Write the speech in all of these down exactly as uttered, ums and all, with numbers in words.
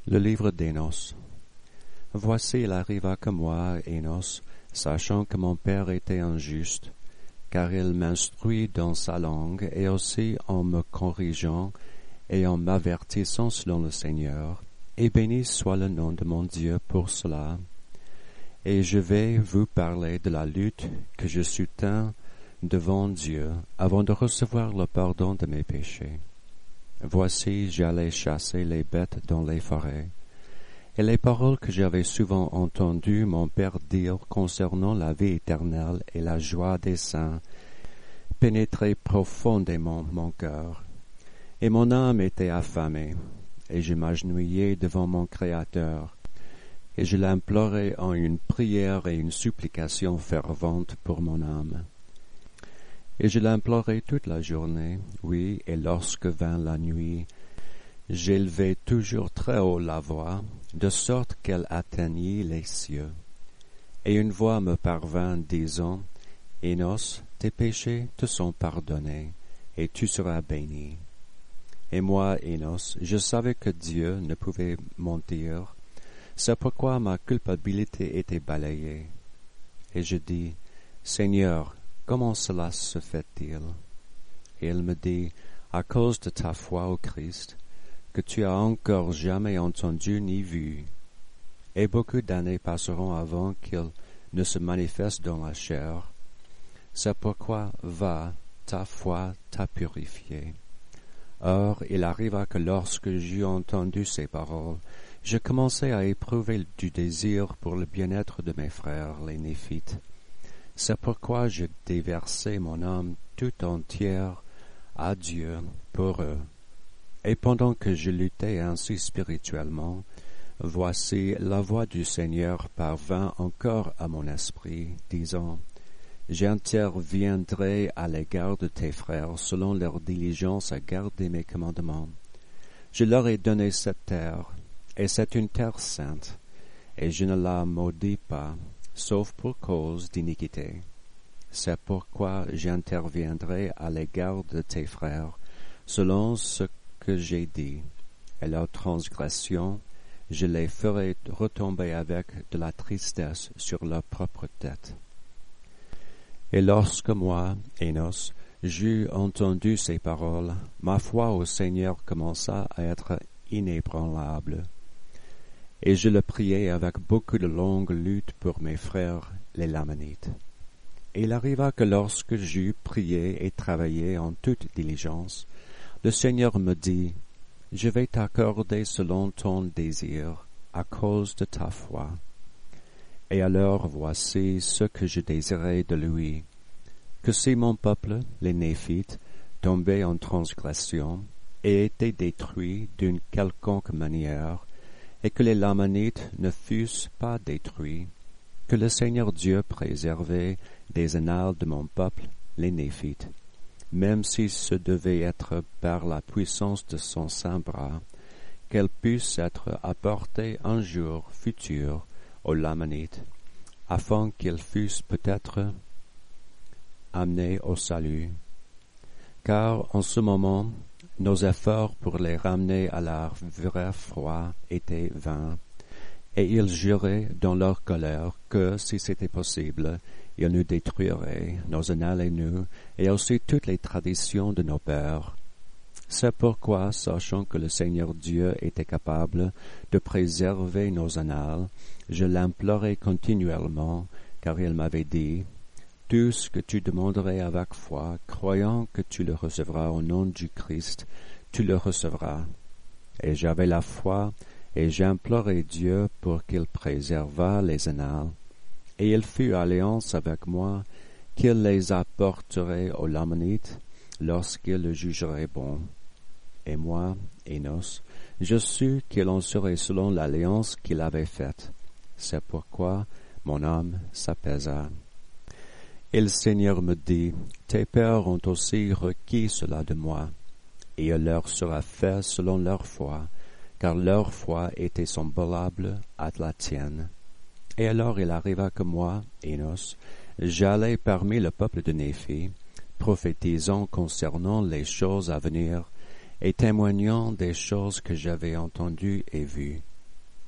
Le livre d'Énos. Voici, il arriva que moi, Énos, sachant que mon père était injuste, car il m'instruit dans sa langue, et aussi en me corrigeant et en m'avertissant selon le Seigneur, et béni soit le nom de mon Dieu pour cela. Et je vais vous parler de la lutte que je soutins devant Dieu avant de recevoir le pardon de mes péchés. Voici, j'allais chasser les bêtes dans les forêts. Et les paroles que j'avais souvent entendues mon père dire concernant la vie éternelle et la joie des saints pénétraient profondément mon cœur. Et mon âme était affamée, et je m'agenouillais devant mon Créateur, et je l'implorais en une prière et une supplication fervente pour mon âme. Et je l'implorai toute la journée, oui, et lorsque vint la nuit, j'élevai toujours très haut la voix, de sorte qu'elle atteignit les cieux. Et une voix me parvint, disant, Énos, tes péchés te sont pardonnés, et tu seras béni. Et moi, Énos, je savais que Dieu ne pouvait mentir, c'est pourquoi ma culpabilité était balayée. Et je dis, Seigneur, comment cela se fait-il? Et il me dit, à cause de ta foi au Christ, que tu as encore jamais entendu ni vu. Et beaucoup d'années passeront avant qu'il ne se manifeste dans la chair. C'est pourquoi, va, ta foi t'a purifié. Or, il arriva que lorsque j'eus entendu ces paroles, je commençai à éprouver du désir pour le bien-être de mes frères, les Néphites. C'est pourquoi je déversai mon âme tout entière à Dieu pour eux. Et pendant que je luttais ainsi spirituellement, voici la voix du Seigneur parvint encore à mon esprit, disant, J'interviendrai à l'égard de tes frères selon leur diligence à garder mes commandements. Je leur ai donné cette terre, et c'est une terre sainte, et je ne la maudis pas, sauf pour cause d'iniquité. C'est pourquoi j'interviendrai à l'égard de tes frères, selon ce que j'ai dit, et leur transgression, je les ferai retomber avec de la tristesse sur leur propre tête. Et lorsque moi, Énos, j'eus entendu ces paroles, ma foi au Seigneur commença à être inébranlable. Et je le priai avec beaucoup de longues luttes pour mes frères, les Lamanites. Et il arriva que lorsque j'eus prié et travaillé en toute diligence, le Seigneur me dit, Je vais t'accorder selon ton désir, à cause de ta foi. Et alors voici ce que je désirais de lui, que si mon peuple, les Néphites, tombait en transgression et était détruit d'une quelconque manière, et que les Lamanites ne fussent pas détruits, que le Seigneur Dieu préservait des annales de mon peuple, les Néphites, même si ce devait être par la puissance de son saint bras, qu'elles puissent être apportées un jour futur aux Lamanites, afin qu'ils fussent peut-être amenés au salut. Car en ce moment, nos efforts pour les ramener à la vraie foi étaient vains, et ils juraient dans leur colère que, si c'était possible, ils nous détruiraient, nos annales et nous, et aussi toutes les traditions de nos pères. C'est pourquoi, sachant que le Seigneur Dieu était capable de préserver nos annales, je l'implorais continuellement, car il m'avait dit, Tout ce que tu demanderais avec foi, croyant que tu le recevras au nom du Christ, tu le recevras. Et j'avais la foi, et j'implorai Dieu pour qu'il préservât les annales. Et il fut alliance avec moi, qu'il les apporterait aux Lamanites, lorsqu'il le jugerait bon. Et moi, Énos, je sus qu'il en serait selon l'alliance qu'il avait faite. C'est pourquoi mon âme s'apaisa. Et le Seigneur me dit, Tes pères ont aussi requis cela de moi, et il leur sera fait selon leur foi, car leur foi était semblable à la tienne. Et alors il arriva que moi, Énos, j'allais parmi le peuple de Néphi, prophétisant concernant les choses à venir, et témoignant des choses que j'avais entendues et vues.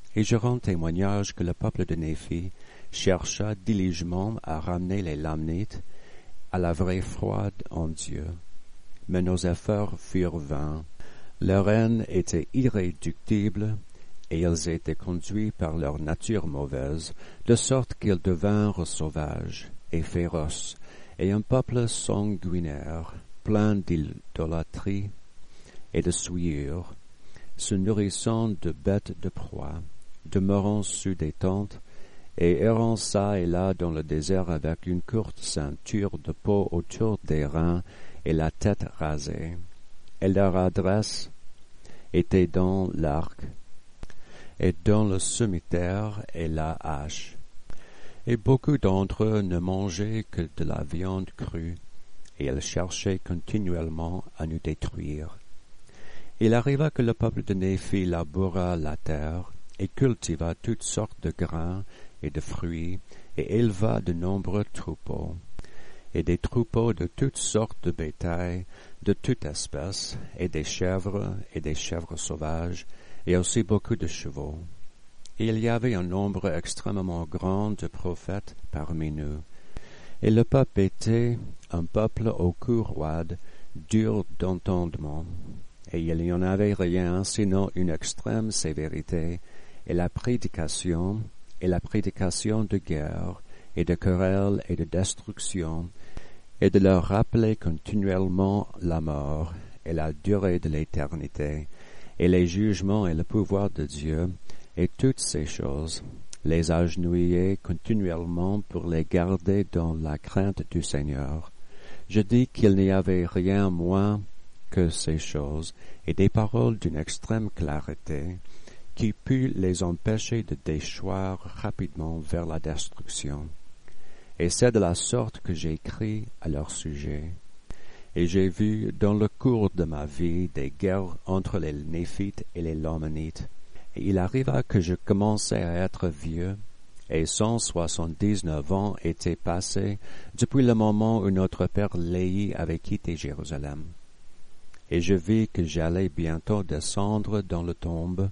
Et je rends témoignage que le peuple de Néphi chercha diligemment à ramener les Lamanites à la vraie foi en Dieu. Mais nos efforts furent vains. Leur haine était irréductible, et ils étaient conduits par leur nature mauvaise, de sorte qu'ils devinrent sauvages et féroces, et un peuple sanguinaire, plein d'idolâtrie et de souillure, se nourrissant de bêtes de proie, demeurant sous des tentes, et errant çà et là dans le désert avec une courte ceinture de peau autour des reins et la tête rasée. Et leur adresse était dans l'arc, et dans le cimetière et la hache. Et beaucoup d'entre eux ne mangeaient que de la viande crue, et ils cherchaient continuellement à nous détruire. Il arriva que le peuple de Néphi laboura la terre, et cultiva toutes sortes de grains et de fruits, et éleva de nombreux troupeaux, et des troupeaux de toutes sortes de bétail, de toute espèce, et des chèvres, et des chèvres sauvages, et aussi beaucoup de chevaux. Et il y avait un nombre extrêmement grand de prophètes parmi nous. Et le peuple était un peuple au cou roide, dur d'entendement, et il n'y en avait rien sinon une extrême sévérité, et la prédication, et la prédication de guerre, et de querelles et de destruction, et de leur rappeler continuellement la mort, et la durée de l'éternité, et les jugements et le pouvoir de Dieu, et toutes ces choses, les agenouiller continuellement pour les garder dans la crainte du Seigneur. Je dis qu'il n'y avait rien moins que ces choses, et des paroles d'une extrême clarté, qui put les empêcher de déchoir rapidement vers la destruction. Et c'est de la sorte que j'écris à leur sujet. Et j'ai vu dans le cours de ma vie des guerres entre les Néphites et les Lamanites. Et il arriva que je commençais à être vieux, et cent soixante-dix-neuf ans étaient passés depuis le moment où notre père Léhi avait quitté Jérusalem. Et je vis que j'allais bientôt descendre dans le tombe,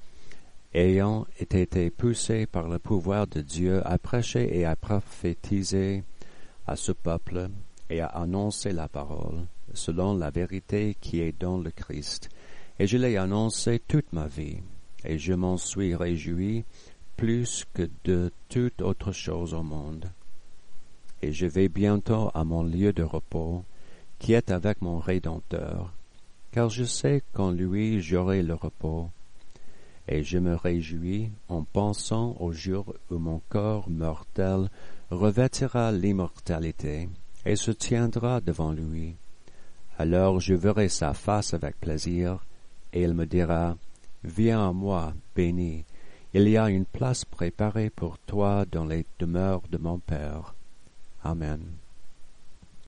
ayant été poussé par le pouvoir de Dieu à prêcher et à prophétiser à ce peuple et à annoncer la parole, selon la vérité qui est dans le Christ. Et je l'ai annoncé toute ma vie, et je m'en suis réjoui plus que de toute autre chose au monde. Et je vais bientôt à mon lieu de repos, qui est avec mon Rédempteur, car je sais qu'en lui j'aurai le repos. Et je me réjouis en pensant au jour où mon corps mortel revêtira l'immortalité et se tiendra devant lui. Alors je verrai sa face avec plaisir, et il me dira, « Viens à moi, béni, il y a une place préparée pour toi dans les demeures de mon Père. » Amen.